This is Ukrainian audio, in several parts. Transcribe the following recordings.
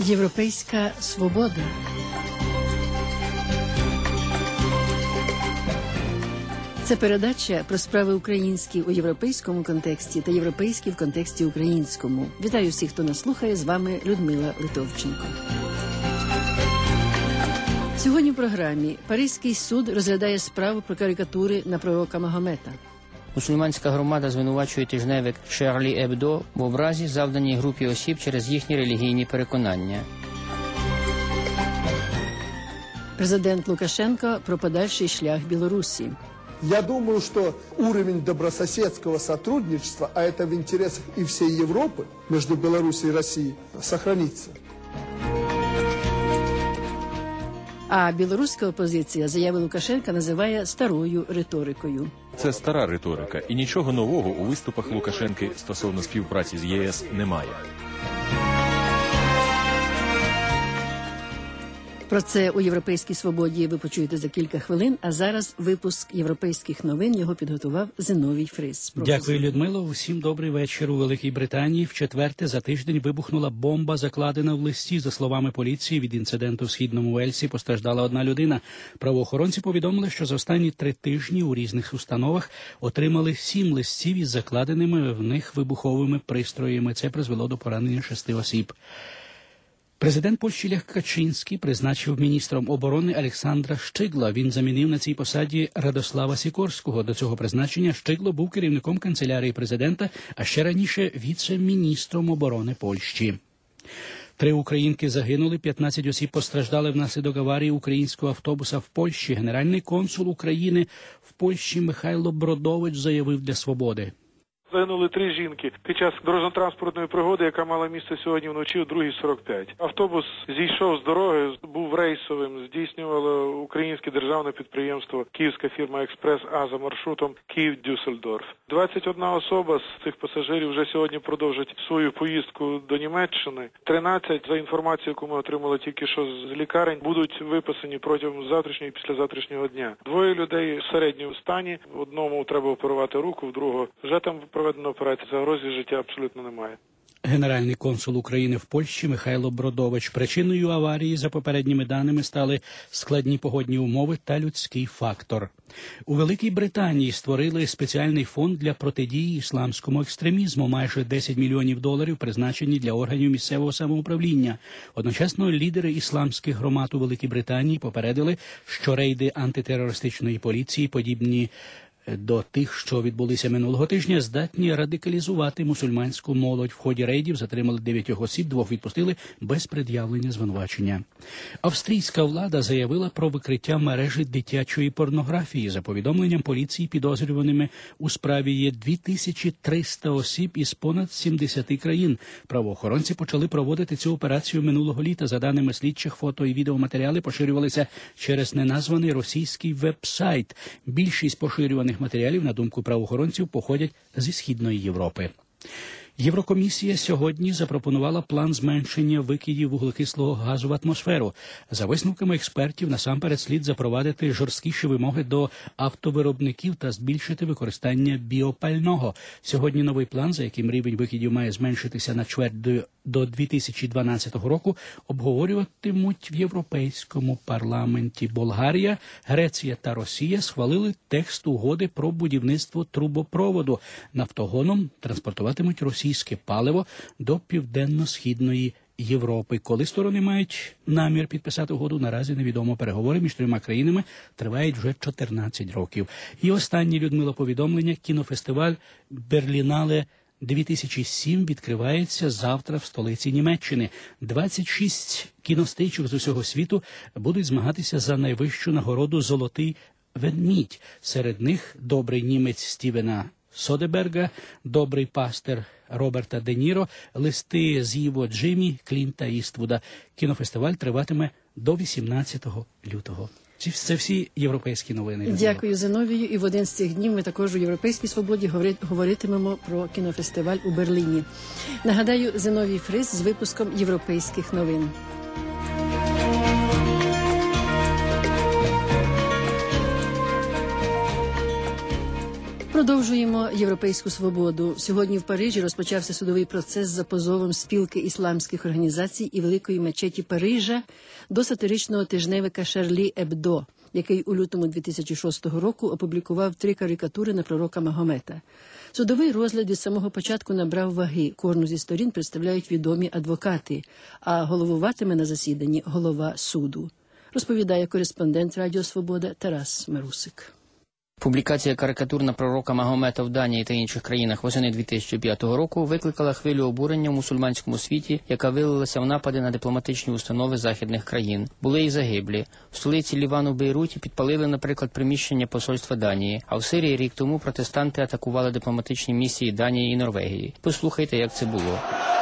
Європейська свобода. Це передача про справи українські у європейському контексті та європейські в контексті українському. Вітаю всіх, хто нас слухає. З вами Людмила Литовченко. Сьогодні в програмі Паризький суд розглядає справу про карикатури на пророка Магомета. Мусульманська громада звинувачує тижневик Шарлі Ебдо в образі, завданій групі осіб через їхні релігійні переконання. Президент Лукашенко про подальший шлях Білорусі. Я думаю, что уровень добрососедского сотрудничества, а это в интересах и всей Европы, между Беларусью и Россией, сохранится. А білоруська опозиція заяви Лукашенка називає старою риторикою. Це стара риторика, і нічого нового у виступах Лукашенки стосовно співпраці з ЄС немає. Про це у «Європейській свободі» ви почуєте за кілька хвилин, а зараз випуск європейських новин. Його підготував Зиновій Фрис. Дякую, Людмило. Усім добрий вечір. У Великій Британії вчетверте за тиждень вибухнула бомба, закладена в листі. За словами поліції, від інциденту в Східному Уельсі постраждала одна людина. Правоохоронці повідомили, що за останні 3 тижні у різних установах отримали 7 листів із закладеними в них вибуховими пристроями. Це призвело до поранення 6 осіб. Президент Польщі Лех Качинський призначив міністром оборони Олександра Щигла. Він замінив на цій посаді Радослава Сікорського. До цього призначення Щигло був керівником канцелярії президента, а ще раніше віце-міністром оборони Польщі. 3 українки загинули, 15 осіб постраждали внаслідок аварії українського автобуса в Польщі. Генеральний консул України в Польщі Михайло Бродович заявив для «Свободи». Загинули 3 жінки під час дорожньо-транспортної пригоди, яка мала місце сьогодні вночі о 2:45. Автобус зійшов з дороги, був рейсовим, здійснювало українське державне підприємство «Київська фірма Експрес-А» за маршрутом Київ-Дюссельдорф. 21 особа з цих пасажирів вже сьогодні продовжать свою поїздку до Німеччини. 13, за інформацією, яку ми отримали тільки що з лікарень, будуть виписані протягом завтрашнього і післязавтрашнього дня. 2 людей в середньому стані, одному треба оперувати руку, в другого вже там проведена операція, загрози життя абсолютно немає. Генеральний консул України в Польщі Михайло Бродович. Причиною аварії, за попередніми даними, стали складні погодні умови та людський фактор. У Великій Британії створили спеціальний фонд для протидії ісламському екстремізму. Майже $10 мільйонів призначені для органів місцевого самоуправління. Одночасно лідери ісламських громад у Великій Британії попередили, що рейди антитерористичної поліції, подібні до тих, що відбулися минулого тижня, здатні радикалізувати мусульманську молодь. В ході рейдів затримали 9 осіб, 2 відпустили без пред'явлення звинувачення. Австрійська влада заявила про викриття мережі дитячої порнографії. За повідомленням поліції, підозрюваними у справі є 2300 осіб із понад 70 країн. Правоохоронці почали проводити цю операцію минулого літа. За даними слідчих, фото і відеоматеріали поширювалися через неназваний російський веб-сайт. Більшість поширюваних матеріалів, на думку правоохоронців, походять зі Східної Європи. Єврокомісія сьогодні запропонувала план зменшення викидів вуглекислого газу в атмосферу. За висновками експертів, насамперед слід запровадити жорсткіші вимоги до автовиробників та збільшити використання біопального. Сьогодні новий план, за яким рівень викидів має зменшитися на чверть до 2012 року, обговорюватимуть в Європейському парламенті. Болгарія, Греція та Росія схвалили текст угоди про будівництво трубопроводу. Нафтогоном транспортуватимуть російське паливо до Південно-Східної Європи. Коли сторони мають намір підписати угоду, наразі невідомо. Переговори між 3 країнами тривають вже 14 років. І останнє, Людмила, повідомлення. Кінофестиваль «Берлінале 2007» відкривається завтра в столиці Німеччини. 26 кінострічок з усього світу будуть змагатися за найвищу нагороду «Золотий ведмідь». Серед них добрий німець Стівена Содерберга, добрий пастир Роберта Де Ніро, листи з Іво Джиммі, Клінта Іствуда. Кінофестиваль триватиме до 18 лютого. Це всі європейські новини. Дякую, Зиновію. І в один з цих днів ми також у «Європейській свободі» говоритимемо про кінофестиваль у Берліні. Нагадаю, Зиновій Фрис з випуском «Європейських новин». Продовжуємо європейську свободу. Сьогодні в Парижі розпочався судовий процес за позовом спілки ісламських організацій і Великої мечеті Парижа до сатиричного тижневика Шарлі Ебдо, який у лютому 2006 року опублікував 3 карикатури на пророка Магомета. Судовий розгляд від самого початку набрав ваги. Кожну зі сторін представляють відомі адвокати, а головуватиме на засіданні голова суду. Розповідає кореспондент Радіо Свобода Тарас Марусик. Публікація карикатур на пророка Магомета в Данії та інших країнах восени 2005 року викликала хвилю обурення в мусульманському світі, яка вилилася в напади на дипломатичні установи західних країн. Були і загиблі. В столиці Лівану Бейруті підпалили, наприклад, приміщення посольства Данії, а в Сирії рік тому протестанти атакували дипломатичні місії Данії і Норвегії. Послухайте, як це було.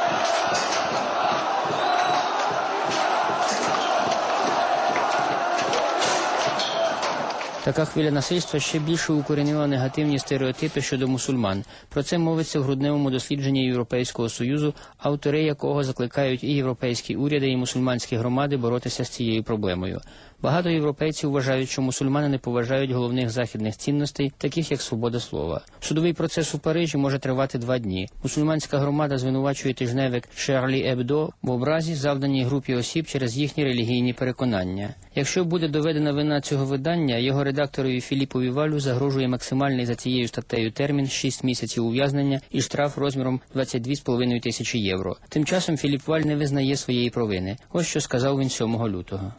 Така хвиля насильства ще більше укорінила негативні стереотипи щодо мусульман. Про це мовиться в грудневому дослідженні Європейського Союзу, автори якого закликають і європейські уряди, і мусульманські громади боротися з цією проблемою. Багато європейців вважають, що мусульмани не поважають головних західних цінностей, таких як свобода слова. Судовий процес у Парижі може тривати 2 дні. Мусульманська громада звинувачує тижневик Шарлі Ебдо в образі, завданій групі осіб через їхні релігійні переконання. Якщо буде доведена вина цього видання, його редакторові Філіпові Валю загрожує максимальний за цією статтею термін 6 місяців ув'язнення і штраф розміром 22,5 тисячі євро. Тим часом Філіп Валь не визнає своєї провини. Ось що сказав він 7 лютого.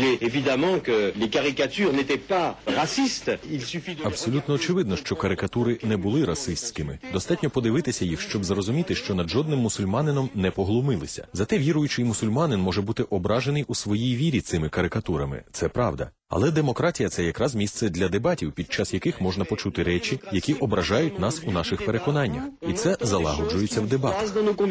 Абсолютно очевидно, що карикатури не були расистськими. Достатньо подивитися їх, щоб зрозуміти, що над жодним мусульманином не поглумилися. Зате віруючий мусульманин може бути ображений у своїй вірі цими карикатурами. Це правда. Але демократія – це якраз місце для дебатів, під час яких можна почути речі, які ображають нас у наших переконаннях. І це залагоджується в дебатах.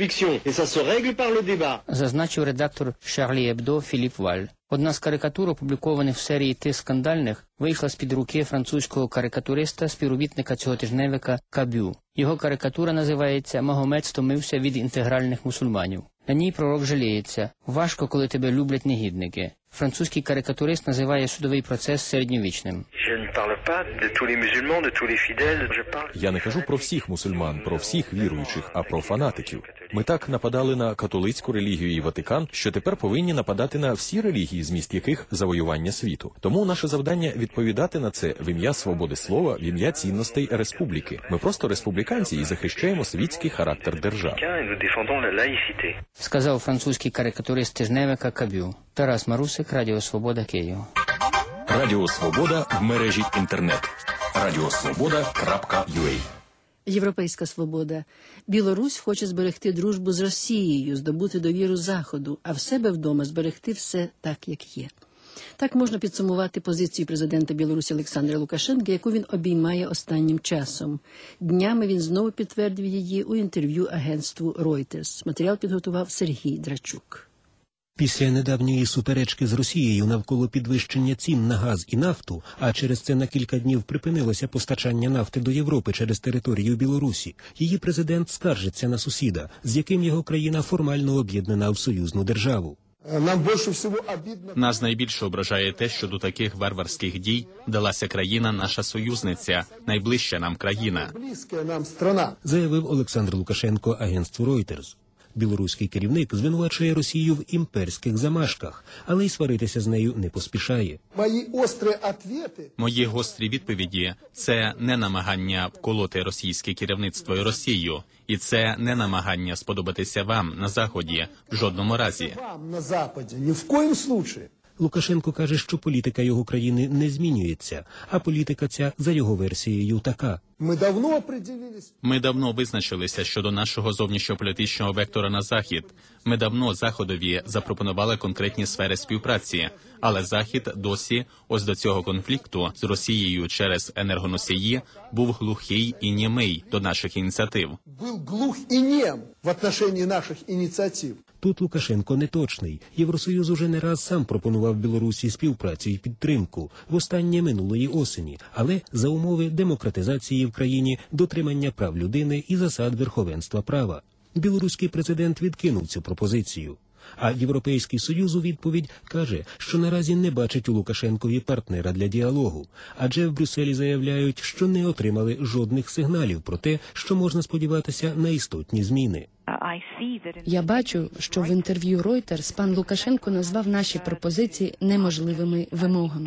Зазначив редактор Шарлі Ебдо Філіп Валь. Одна з карикатур, опублікованих в серії «Ти скандальних», вийшла з-під руки французького карикатуриста, співробітника цього тижневика Кабю. Його карикатура називається «Магомет стомився від інтегральних мусульманів». На ній пророк жаліється: «Важко, коли тебе люблять негідники». Французький карикатурист називає судовий процес середньовічним. Я не кажу про всіх мусульман, про всіх віруючих, а про фанатиків. Ми так нападали на католицьку релігію і Ватикан, що тепер повинні нападати на всі релігії, зміст яких завоювання світу. Тому наше завдання – відповідати на це в ім'я свободи слова, в ім'я цінностей республіки. Ми просто республіканці і захищаємо світський характер держави. Сказав французький карикатурист тижневика Кабю. Тарас Марусик, Радіо Свобода, Київ. Радіо Свобода в мережі інтернет. Радіосвобода.ua. Європейська свобода. Білорусь хоче зберегти дружбу з Росією, здобути довіру Заходу, а в себе вдома зберегти все так, як є. Так можна підсумувати позицію президента Білорусі Олександра Лукашенка, яку він обіймає останнім часом. Днями він знову підтвердив її у інтерв'ю агентству Reuters. Матеріал підготував Сергій Драчук. Після недавньої суперечки з Росією навколо підвищення цін на газ і нафту, а через це на кілька днів припинилося постачання нафти до Європи через територію Білорусі, її президент скаржиться на сусіда, з яким його країна формально об'єднана в союзну державу. Нас найбільше ображає те, що до таких варварських дій вдалася країна, наша союзниця, найближча нам країна, заявив Олександр Лукашенко агентству Reuters. Білоруський керівник звинувачує Росію в імперських замашках, але й сваритися з нею не поспішає. Мої гострі відповіді – це не намагання вколоти російське керівництво і Росію, і це не намагання сподобатися вам на Заході в жодному разі. Лукашенко каже, що політика його країни не змінюється, а політика ця, за його версією, така. Ми давно визначилися щодо нашого зовнішньополітичного вектора на Захід. Ми давно Заходові запропонували конкретні сфери співпраці, але Захід досі, ось до цього конфлікту з Росією через енергоносії, був глухий і німий до наших ініціатив. Тут Лукашенко неточний. Євросоюз уже не раз сам пропонував Білорусі співпрацю і підтримку, востаннє минулої осені, але за умови демократизації в країні, дотримання прав людини і засад верховенства права. Білоруський президент відкинув цю пропозицію. А Європейський Союз у відповідь каже, що наразі не бачить у Лукашенкові партнера для діалогу. Адже в Брюсселі заявляють, що не отримали жодних сигналів про те, що можна сподіватися на істотні зміни. Я бачу, що в інтерв'ю Reuters пан Лукашенко назвав наші пропозиції неможливими вимогами.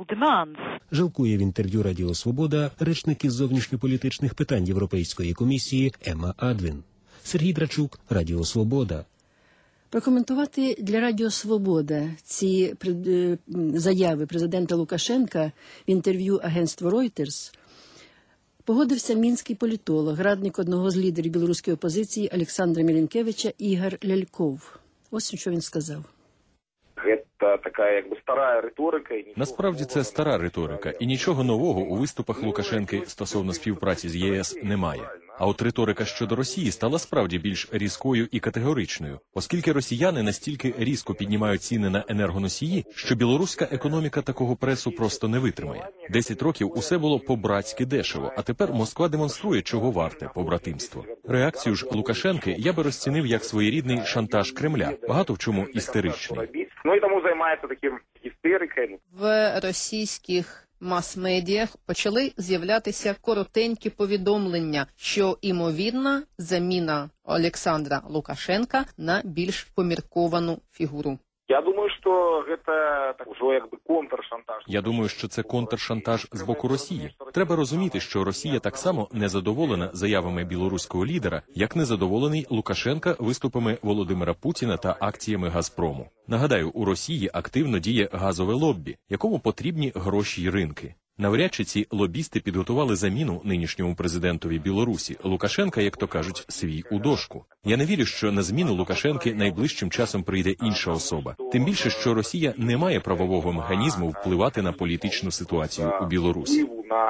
Жалкує в інтерв'ю Радіо Свобода речник із зовнішньополітичних питань Європейської комісії Емма Адвін. Сергій Драчук, Радіо Свобода. Прокоментувати для Радіо Свобода ці заяви президента Лукашенка в інтерв'ю агентству Reuters погодився мінський політолог, радник одного з лідерів білоруської опозиції Олександра Мілінкевича Ігор Ляльков. Ось що він сказав. Це така, якби, стара риторика. Насправді це стара риторика, і нічого нового у виступах Лукашенки стосовно співпраці з ЄС немає. А от риторика щодо Росії стала справді більш різкою і категоричною, оскільки росіяни настільки різко піднімають ціни на енергоносії, що білоруська економіка такого пресу просто не витримає. 10 років усе було по-братськи дешево, а тепер Москва демонструє, чого варте побратимство. Реакцію ж Лукашенки я би розцінив як своєрідний шантаж Кремля, багато в чому істеричний. Ну і тому займається таким істерикою. В російських мас-медіях почали з'являтися коротенькі повідомлення, що імовірна заміна Олександра Лукашенка на більш помірковану фігуру. Я думаю, що це вже якби контршантаж. Я думаю, що це контршантаж з боку Росії. Треба розуміти, що Росія так само незадоволена заявами білоруського лідера, як незадоволений Лукашенка виступами Володимира Путіна та акціями Газпрому. Нагадаю, у Росії активно діє газове лоббі, якому потрібні гроші й ринки. Навряд чи ці лобісти підготували заміну нинішньому президентові Білорусі. Лукашенка, як то кажуть, свій у дошку. Я не вірю, що на зміну Лукашенки найближчим часом прийде інша особа. Тим більше, що Росія не має правового механізму впливати на політичну ситуацію у Білорусі.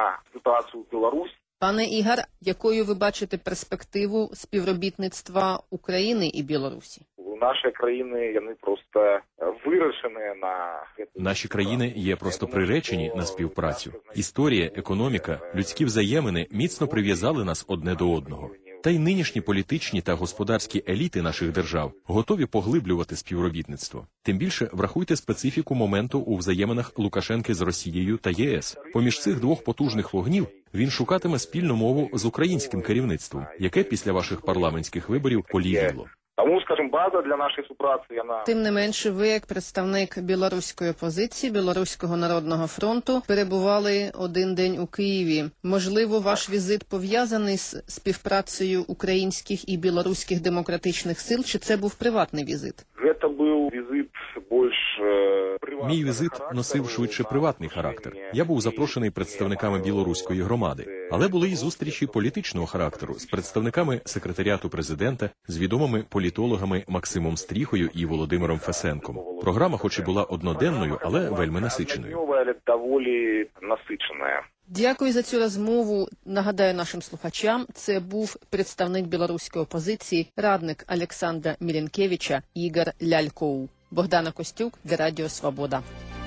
Пане Ігор, якою ви бачите перспективу співробітництва України і Білорусі? Наші країни, вони просто вирішені на... Наші країни є просто приречені на співпрацю. Історія, економіка, людські взаємини міцно прив'язали нас одне до одного. Та й нинішні політичні та господарські еліти наших держав готові поглиблювати співробітництво. Тим більше врахуйте специфіку моменту у взаєминах Лукашенки з Росією та єС. Поміж цих двох потужних вогнів він шукатиме спільну мову з українським керівництвом, яке після ваших парламентських виборів полігло. Тому, скажімо, база для нашої співпраці, вона... Тим не менше, ви, як представник білоруської опозиції, Білоруського народного фронту, перебували один день у Києві. Можливо, ваш візит пов'язаний з співпрацею українських і білоруських демократичних сил, чи це був приватний візит? Це був візит більш... Мій візит носив швидше приватний характер. Я був запрошений представниками білоруської громади. Але були й зустрічі політичного характеру з представниками секретаріату президента, з відомими політологами Максимом Стріхою і Володимиром Фесенком. Програма хоч і була одноденною, але вельми насиченою. Доволі насичена. Дякую за цю розмову. Нагадаю нашим слухачам, це був представник білоруської опозиції, радник Олександра Мілінкевича Ігор Ляльков. Богдана Костюк для Радіо Свобода.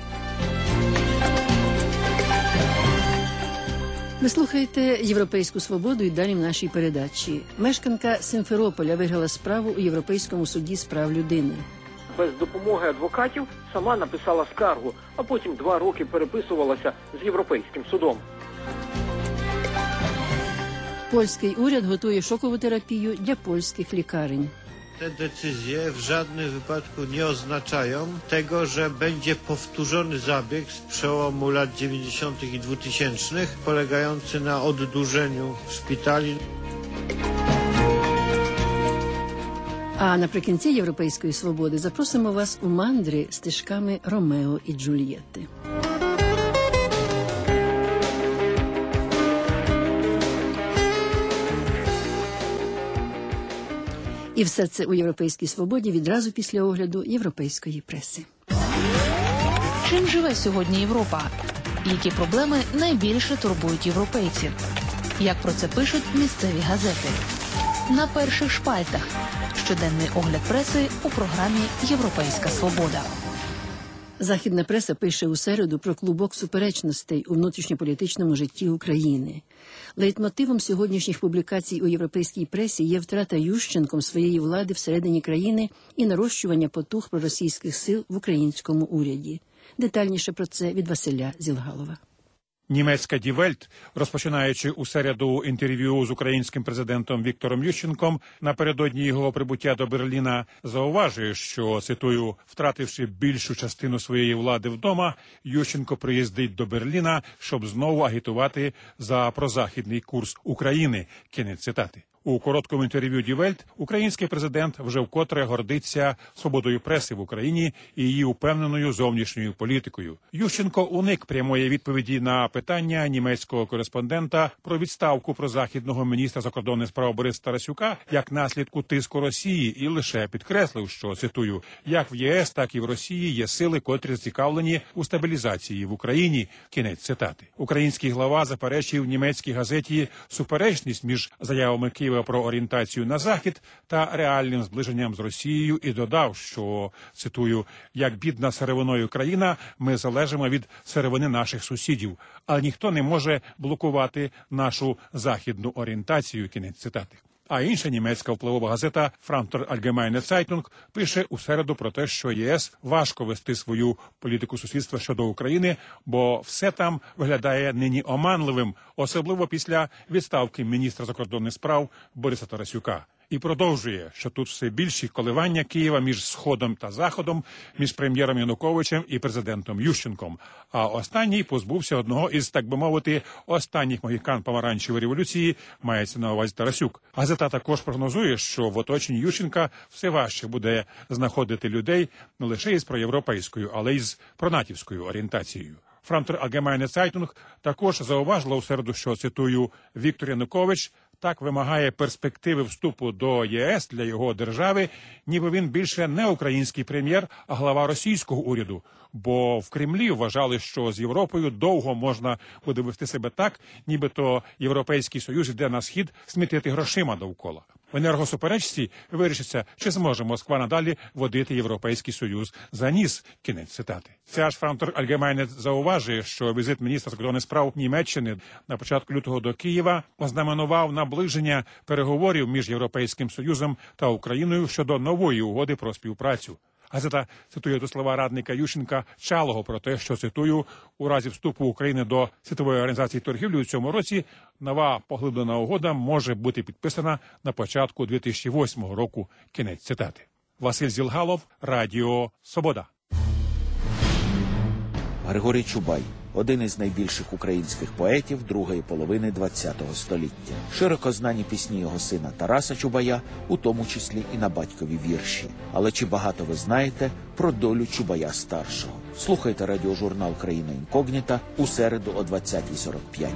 Ви слухаєте «Європейську свободу» і далі в нашій передачі. Мешканка Симферополя виграла справу у Європейському суді з прав людини. Без допомоги адвокатів сама написала скаргу, а потім 2 роки переписувалася з Європейським судом. Польський уряд готує шокову терапію для польських лікарень. Te decyzje w żadnym wypadku nie oznaczają tego, że będzie powtórzony zabieg z przełomu lat 90. i 2000 polegający na oddłużeniu szpitali. А наприкінці «Європейської свободи» запросимо вас у мандри стежками Ромео і Джульєтти. І все це у «Європейській свободі» відразу після огляду європейської преси. Чим живе сьогодні Європа? Які проблеми найбільше турбують європейців? Як про це пишуть місцеві газети? На перших шпальтах. Щоденний огляд преси у програмі «Європейська свобода». Західна преса пише у середу про клубок суперечностей у внутрішньополітичному житті України. Лейтмотивом сьогоднішніх публікацій у європейській пресі є втрата Ющенком своєї влади всередині країни і нарощування потуг проросійських сил в українському уряді. Детальніше про це від Василя Зілгалова. Німецька Die Welt, розпочинаючи у середу інтерв'ю з українським президентом Віктором Ющенком напередодні його прибуття до Берліна, зауважує, що, цитую, втративши більшу частину своєї влади вдома, Ющенко приїздить до Берліна, щоб знову агітувати за прозахідний курс України. Кінець цитати. У короткому інтерв'ю Die Welt український президент вже вкотре гордиться свободою преси в Україні і її упевненою зовнішньою політикою. Ющенко уник прямої відповіді на питання німецького кореспондента про відставку прозахідного міністра закордонних справ Бориса Тарасюка як наслідку тиску Росії і лише підкреслив, що, цитую, як в ЄС, так і в Росії є сили, котрі зацікавлені у стабілізації в Україні. Кінець цитати. Український глава заперечив німецькій газеті суперечність між заявами Києва про орієнтацію на Захід та реальним зближенням з Росією і додав, що, цитую, як бідна сировиною країна, ми залежимо від сировини наших сусідів, але ніхто не може блокувати нашу західну орієнтацію, кінець цитати. А інша німецька впливова газета Frankfurter Allgemeine Zeitung пише у середу про те, що ЄС важко вести свою політику сусідства щодо України, бо все там виглядає нині оманливим, особливо після відставки міністра закордонних справ Бориса Тарасюка. І продовжує, що тут все більші коливання Києва між Сходом та Заходом, між прем'єром Януковичем і президентом Ющенком. А останній позбувся одного із, так би мовити, останніх могікан помаранчевої революції, мається на увазі Тарасюк. Газета також прогнозує, що в оточенні Ющенка все важче буде знаходити людей не лише із проєвропейською, але й з пронатівською орієнтацією. Frankfurter Allgemeine Zeitung також зауважила у середу, що, цитую, Віктор Янукович так вимагає перспективи вступу до ЄС для його держави, ніби він більше не український прем'єр, а глава російського уряду. Бо в Кремлі вважали, що з Європою довго можна буде вести себе так, нібито Європейський Союз йде на схід смітити грошима довкола. В енергосуперечці вирішиться, чи зможе Москва надалі водити Європейський Союз за ніс. Кінець цитати. Ця ж Frankfurter Allgemeine зауважує, що візит міністра закордонних справ Німеччини на початку лютого до Києва ознаменував наближення переговорів між Європейським Союзом та Україною щодо нової угоди про співпрацю. Газета цитує до слова радника Ющенка Чалого про те, що, цитую, у разі вступу України до Світової організації торгівлі у цьому році нова поглиблена угода може бути підписана на початку 2008 року. Кінець цитати. Василь Зілгалов, Радіо Свобода. Григорій Чубай – один із найбільших українських поетів другої половини ХХ століття. Широко знані пісні його сина Тараса Чубая, у тому числі і на батькові вірші. Але чи багато ви знаєте про долю Чубая-старшого? Слухайте радіожурнал «Країна інкогніта» у середу о 20:45.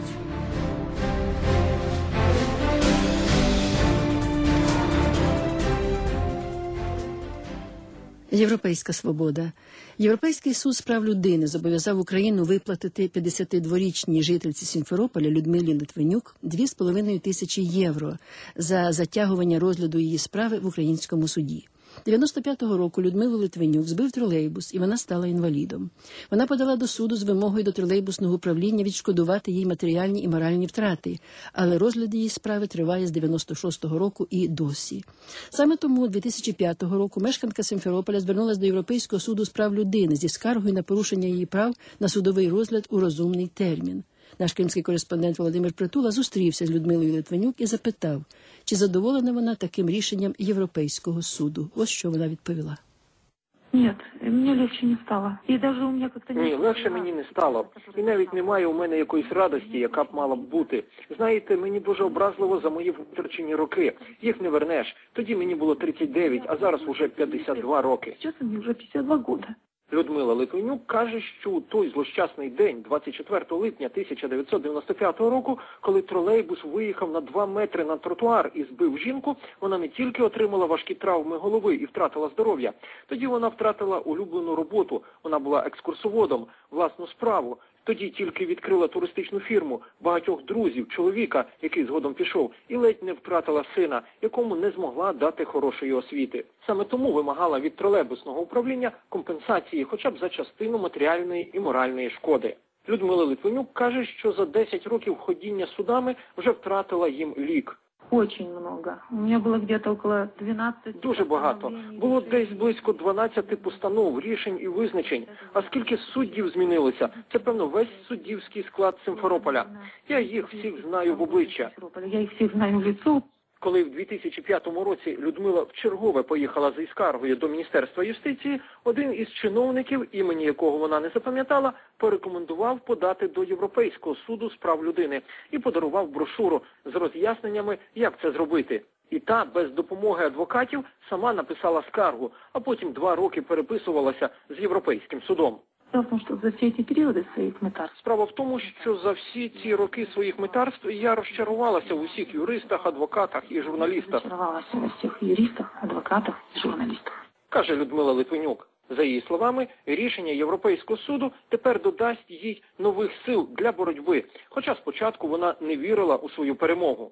Європейська свобода. Європейський суд з прав людини зобов'язав Україну виплатити 52-річній жительці Сімферополя Людмилі Литвинюк 2,5 тисячі євро за затягування розгляду її справи в українському суді. 95-го року Людмилу Литвинюк збив тролейбус, і вона стала інвалідом. Вона подала до суду з вимогою до тролейбусного управління відшкодувати їй матеріальні і моральні втрати, але розгляд її справи триває з 96-го року і досі. Саме тому 2005 року мешканка Сімферополя звернулася до Європейського суду з прав людини зі скаргою на порушення її прав на судовий розгляд у розумний термін. Наш кримський кореспондент Володимир Притула зустрівся з Людмилою Литвинюк і запитав, чи задоволена вона таким рішенням Європейського суду. Ось що вона відповіла. Ні, мені легше не стало. І навіть у мене як-то Ні, легше мені не стало. І навіть немає у мене якоїсь радості, яка б мала б бути. Знаєте, мені дуже образливо за мої втрачені роки. Їх не вернеш. Тоді мені було 39, а зараз уже 52 роки. Зараз мені вже 52 роки. Людмила Литвинюк каже, що у той злощасний день, 24 липня 1995 року, коли тролейбус виїхав на 2 метри на тротуар і збив жінку, вона не тільки отримала важкі травми голови і втратила здоров'я. Тоді вона втратила улюблену роботу, вона була екскурсоводом, власну справу. Тоді тільки відкрила туристичну фірму, багатьох друзів, чоловіка, який згодом пішов, і ледь не втратила сина, якому не змогла дати хорошої освіти. Саме тому вимагала від тролейбусного управління компенсації хоча б за частину матеріальної і моральної шкоди. Людмила Литвинюк каже, що за 10 років ходіння судами вже втратила їм лік. Очень много. У меня было где-то около 12... Дуже багато. Було десь близько 12 постанов, рішень і визначень. А скільки суддів змінилося? Це, певно, весь суддівський склад Симферополя. Я їх всіх знаю в обличчя. Я их всех знаю в лицо. Коли в 2005 році Людмила вчергове поїхала зі скаргою до Міністерства юстиції, один із чиновників, імені якого вона не запам'ятала, порекомендував подати до Європейського суду з прав людини і подарував брошуру з роз'ясненнями, як це зробити. І та, без допомоги адвокатів, сама написала скаргу, а потім 2 роки переписувалася з Європейським судом. Справа в тому, що за всі ці роки своїх митарств я розчарувалася в усіх юристах, адвокатах і журналістах. Каже Людмила Литвинюк. За її словами, рішення Європейського суду тепер додасть їй нових сил для боротьби, хоча спочатку вона не вірила у свою перемогу.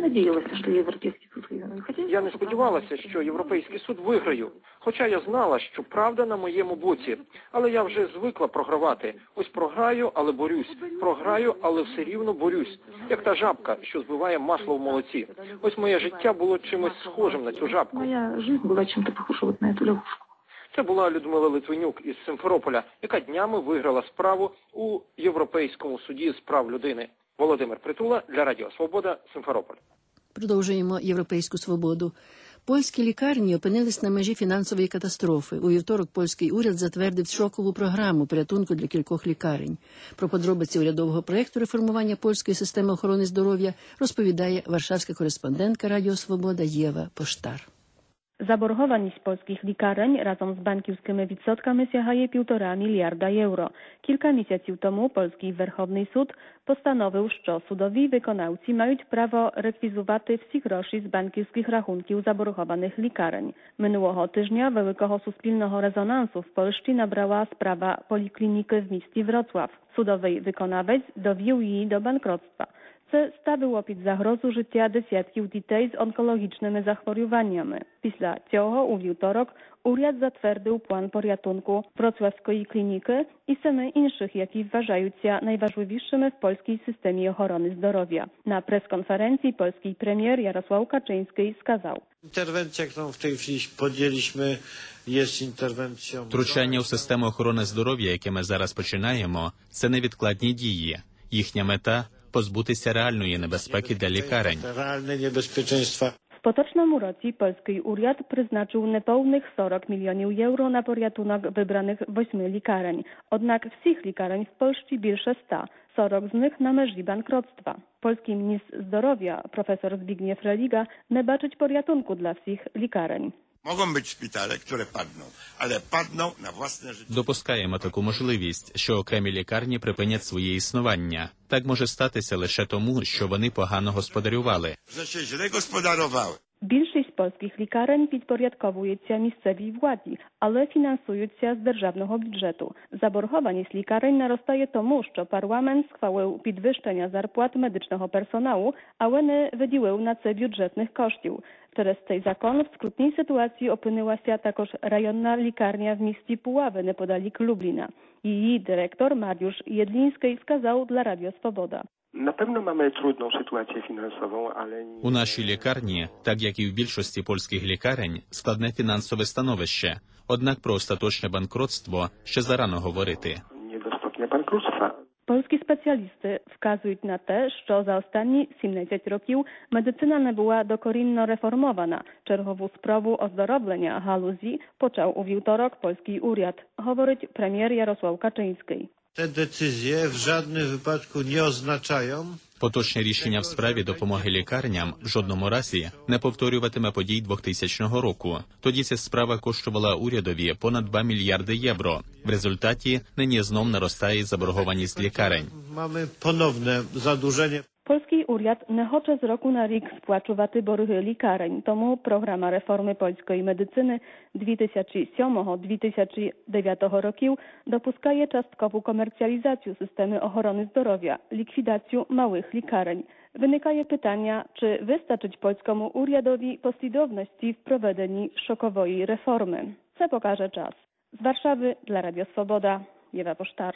Я не сподівалася, що Європейський суд виграю, хоча я знала, що правда на моєму боці. Але я вже звикла програвати. Ось програю, але борюсь. Програю, але все рівно борюсь. Як та жабка, що збиває масло в молоці. Ось моє життя було чимось схожим на цю жабку. Моя життя була чим-то похожа на цю лягушку. Це була Людмила Литвинюк із Симферополя, яка днями виграла справу у Європейському суді з прав людини. Володимир Притула для Радіо Свобода, Симферополь. Продовжуємо «Європейську свободу». Польські лікарні опинились на межі фінансової катастрофи. У вівторок польський уряд затвердив шокову програму порятунку для кількох лікарень. Про подробиці урядового проєкту реформування польської системи охорони здоров'я розповідає варшавська кореспондентка Радіо Свобода Єва Поштар. Заборгованість польських лікарень разом з банківськими відсотками сягає 1,5 мільярда євро. Кілька місяців тому польський Верховний суд постановив, що судові виконавці мають право rekwizowaty всі гроші з банківських рахунків заборгованих лікарень. Минулого тижня великого суспільного резонансу в Польщі набрала справа поліклініки в місті Wrocław. Судовий виконавець довів її до банкротства. Це ставило під загрозу життя десятків дітей з онкологічними захворюваннями. Після цього у вівторок уряд затвердив план порятунку Wrocławської клініки і семи інших, які вважаються найważniejszymi w polskiej systemie ochrony zdrowia. Na preskonferencji polski premier Jarosław Kaczyński сказав: Interwencja, którą w tej chwili podjęliśmy, jest interwencją. Втручання у систему охорони здоров'я, яке ми зараз починаємо, це невідкладні дії. Їхня мета – позбутися реальної небезпеки для лікарень. Реальне небезпеченство. W potocznym roku polski urząd przeznaczył niepełnych 40 milionów euro na porятунок wybranych 8 лікарень. Однак всіх лікарень в Польщі більше 100, 40 з них на межі банкротства. Polski minister zdrowia, profesor Zbigniew Religa, nie baczyć porятунку dla всіх лікарень. Mogą być szpitale, które padną, ale padną na własne życie. Допускаємо таку можливість, що окремі лікарні припинять своє існування. Так може статися лише тому, що вони погано господарювали. Że się źle gospodarowały. Більшість польських лікарень підпорядковується місцевій владі, але фінансуються з державного бюджету. Заборгованість лікарень наростає тому, що парламент схвалив підвищення зарплат медичного персоналу, але не виділив на це бюджетних коштів. Через цей закон в скрутній ситуації опинилася також районна лікарня в місті Puławy, неподалік Любліна. Її директор Mariusz Jedliński сказав для Радіо Свобода. Na pewno mamy trudną sytuację finansową, ale... У нашій лікарні, так як і в більшості польських лікарень, складне фінансове становище. Однак про остаточне банкротство ще зарано говорити. Nie do stopnia bankructwa. Польські спеціалісти вказують на те, що за останні 17 років медицина не була докорінно реформована. Чергову спробу оздоровлення галузі почав у вівторок польський уряд, говорить прем'єр Jarosław Kaczyński. Te decyzje w żadnym wypadku nie oznaczają, Поточне рішення в справі допомоги лікарням в жодному разі не повторюватиме подій 2000 року. Тоді ця справа коштувала урядові понад 2 мільярди євро. В результаті нині знов наростає заборгованість лікарень. mamy ponowne zadłużenie. Польський уряд не хоче з року на рік сплачувати борги лікарень, тому програма реформи польської медицини 2007-2009 років допускає часткову комерціалізацію системи охорони здоров'я, ліквідацію małych лікарень. Виникає питання, чи вистачить польському урядові послідовності в проведенні шокової реформи. Це покаже час. Z Warszawy dla Radio Swoboda, Ewa Posztar.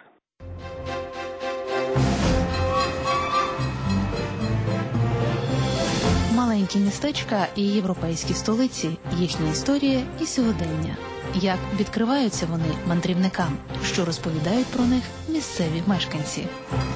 Маленькі містечка і європейські столиці, їхня історія і сьогодення. Як відкриваються вони мандрівникам, що розповідають про них місцеві мешканці.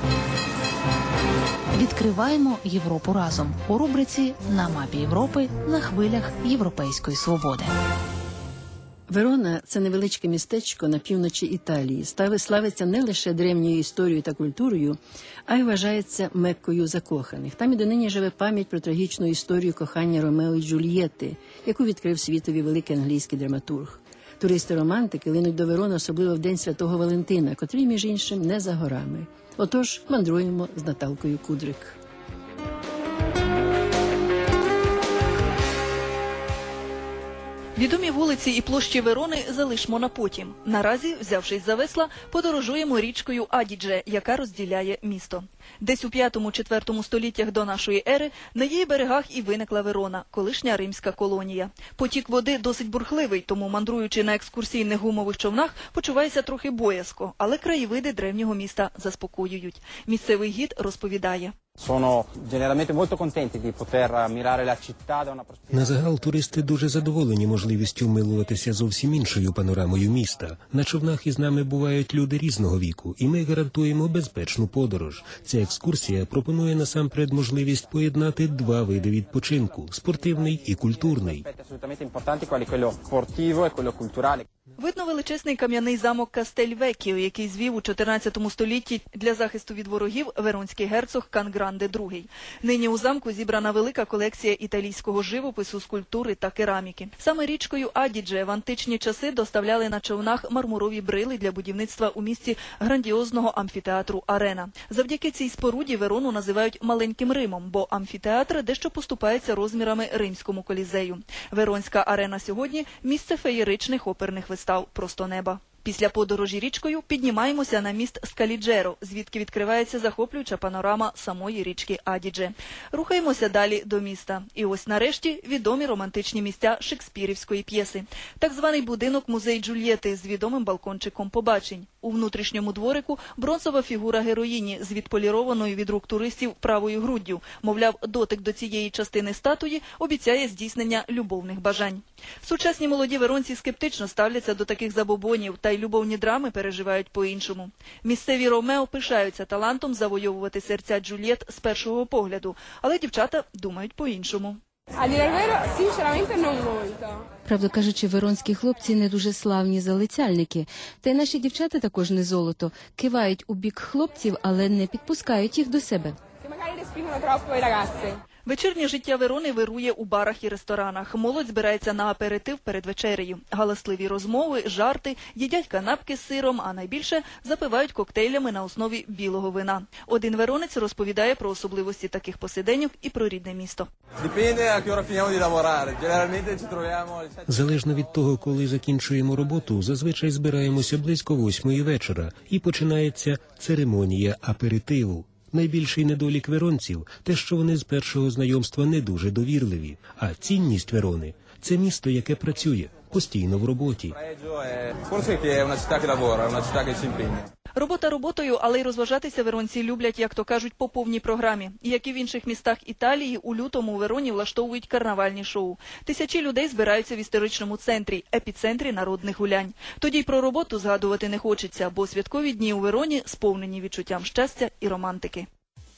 Відкриваємо Європу разом у рубриці «На мапі Європи» на хвилях Європейської свободи. Верона – це невеличке містечко на півночі Італії. Славиться не лише древньою історією та культурою, а й вважається Меккою закоханих. Там і донині живе пам'ять про трагічну історію кохання Ромео і Джульєтти, яку відкрив світові великий англійський драматург. Туристи-романтики линуть до Верони особливо в День Святого Валентина, котрий, між іншим, не за горами. Отож, мандруємо з Наталкою Кудрик. Відомі вулиці і площі Верони залишмо на потім. Наразі, взявшись за весла, подорожуємо річкою Адідже, яка розділяє місто. Десь у 5-4 століттях до нашої ери на її берегах і виникла Верона, колишня римська колонія. Потік води досить бурхливий, тому, мандруючи на екскурсійних гумових човнах, почувається трохи боязко, але краєвиди древнього міста заспокоюють. Місцевий гід розповідає. Назагал туристи дуже задоволені можливістю милуватися зовсім іншою панорамою міста. На човнах із нами бувають люди різного віку, і ми гарантуємо безпечну подорож. Ця екскурсія пропонує насамперед можливість поєднати два види відпочинку – спортивний і культурний. Видно величезний кам'яний замок Кастель-Веккіо, який звів у 14 столітті для захисту від ворогів веронський герцог Кангранде II. Нині у замку зібрана велика колекція італійського живопису, скульптури та кераміки. Саме річкою Адідже в античні часи доставляли на човнах мармурові брили для будівництва у місті грандіозного амфітеатру Арена. Завдяки цій споруді Верону називають «маленьким Римом», бо амфітеатр дещо поступається розмірами римському колізею. Веронська арена сьогодні – місце феєричних оперних вистав «Просто неба». Після подорожі річкою піднімаємося на міст Скаліджеро, звідки відкривається захоплююча панорама самої річки Адідже. Рухаємося далі до міста. І ось нарешті відомі романтичні місця шекспірівської п'єси. Так званий будинок-музей Джульєтти з відомим балкончиком побачень. У внутрішньому дворику бронзова фігура героїні з відполірованою від рук туристів правою груддю. Мовляв, дотик до цієї частини статуї обіцяє здійснення любовних бажань. Сучасні молоді веронці скептично ставляться до таких забобонів, та й любовні драми переживають по-іншому. Місцеві Ромео пишаються талантом завойовувати серця Джульєт з першого погляду, але дівчата думають по-іншому. Правду кажучи, веронські хлопці не дуже славні залицяльники. Та й наші дівчата також не золото. Кивають у бік хлопців, але не підпускають їх до себе. Вечірнє життя Верони вирує у барах і ресторанах. Молодь збирається на аперитив перед вечерею. Галасливі розмови, жарти, їдять канапки з сиром, а найбільше запивають коктейлями на основі білого вина. Один веронець розповідає про особливості таких посиденьок і про рідне місто. Залежно від того, коли закінчуємо роботу, зазвичай збираємося близько 8 вечора і починається церемонія аперитиву. Найбільший недолік веронців – те, що вони з першого знайомства не дуже довірливі. А цінність Верони – це місто, яке працює, постійно в роботі. Робота роботою, але й розважатися веронці люблять, як то кажуть, по повній програмі. Як і в інших містах Італії, у лютому у Вероні влаштовують карнавальні шоу. Тисячі людей збираються в історичному центрі, епіцентрі народних гулянь. Тоді й про роботу згадувати не хочеться, бо святкові дні у Вероні сповнені відчуттям щастя і романтики.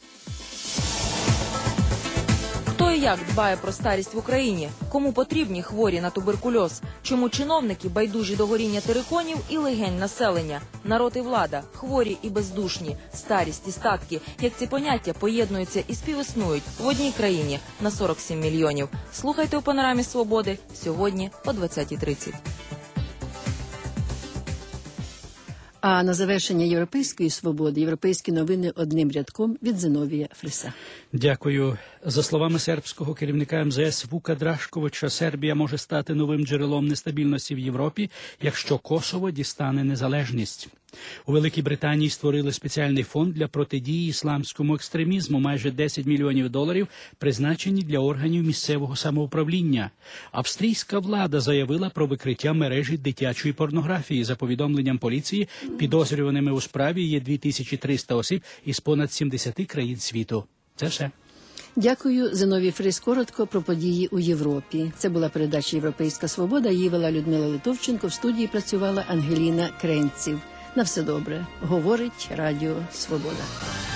Хто і як дбає про старість в Україні? Кому потрібні хворі на туберкульоз? Чому чиновники байдужі до горіння териконів і легень населення? Народ і влада, хворі і бездушні, старість і статки. Як ці поняття поєднуються і співіснують в одній країні на 47 мільйонів. Слухайте у «Панорамі Свободи» сьогодні о 20:30. А на завершення європейської свободи, європейські новини одним рядком від Зиновія Фриса. Дякую. За словами сербського керівника МЗС Вука Драшковича, Сербія може стати новим джерелом нестабільності в Європі, якщо Косово дістане незалежність. У Великій Британії створили спеціальний фонд для протидії ісламському екстремізму, майже $10 мільйонів, призначені для органів місцевого самоуправління. Австрійська влада заявила про викриття мережі дитячої порнографії. За повідомленням поліції, підозрюваними у справі є 2300 осіб із понад 70 країн світу. Це все. Дякую, Зиновій Фрис. Коротко про події у Європі. Це була передача «Європейська свобода». Її вела Людмила Литовченко. В студії працювала Ангеліна Кренців. На все добре. Говорить Радіо Свобода.